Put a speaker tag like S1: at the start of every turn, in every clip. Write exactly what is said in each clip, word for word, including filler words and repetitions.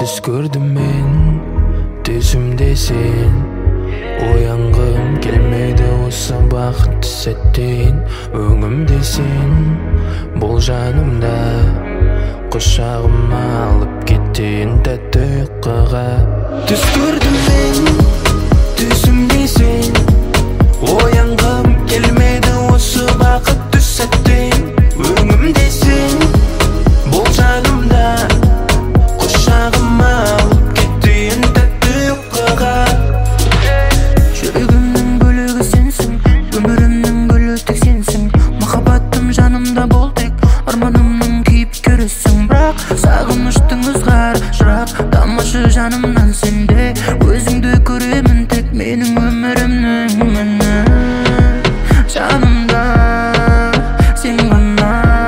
S1: Түс көрдім мен, түсімде сен. Оянғым келмеді осы бақытты сәттен. Өңімде сен, бұл жанымда. Құшағыма алып кетейін тәтті ұйқыға. Түс көрдім мен, түсімде сен. Оянғым келмеді осы бақытты сәттен. Өңімде сен, бұл жанымда. Құшағыма алып кетейін тәтті ұйқыға.
S2: Жүрегімнің бөлігі сенсің, өмірімнің гүлі тек сенсің. Махаббатым жанымда бол тек, арманымның кейіпкерісің. Бірақ сағыныштың ызғар жырап, тамашы жанымнан сенде. Өзіңді көремін тек менің өмірімнің мәні. Жанымда сен ғана,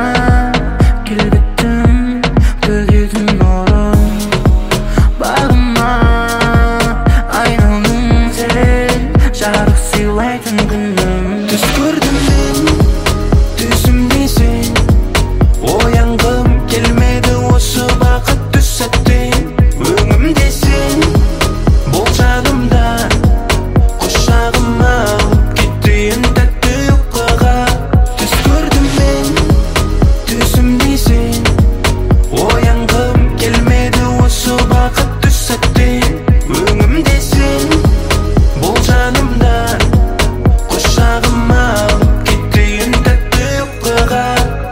S2: келбеттің төгетін нұрым. Бағыма айналдың сен, жарық сыйлайтын күнім.
S1: Түс көрдім мен, түсімде сен. Оянғым келмеді осы бақытты сәттен. Өңімде сен, бұл жанымда. Құшағыма алып кетейін тәтті ұйқыға. Түс көрдім мен, түсімде сен. Оянғым келмеді осы бақытты сәттен. Өңімде сен, бұл жанымда. Құшағыма алып кетейін тәтті ұйқыға.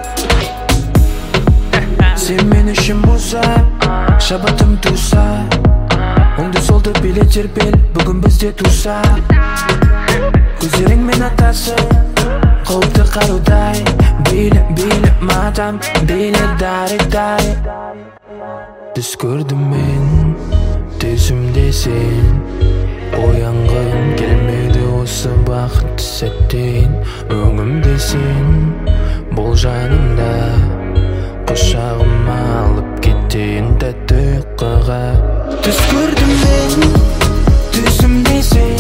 S1: Сен мен үшін болса, шабытым туса. Оңды солды биле тербел, бүгін бізде туса. Көздеріңмен атасы, қауіпті қарудай. Билі, билі матам, билі дари-дай. Түс көрдім мен, түсімде сен. Оянғым келмеді осы бақытты сәттен. Өңімде сен, бұл жанымда. Құшағыма алып кетейін тәтті ұйқыға. Түс көрдім мен, түсімде сен.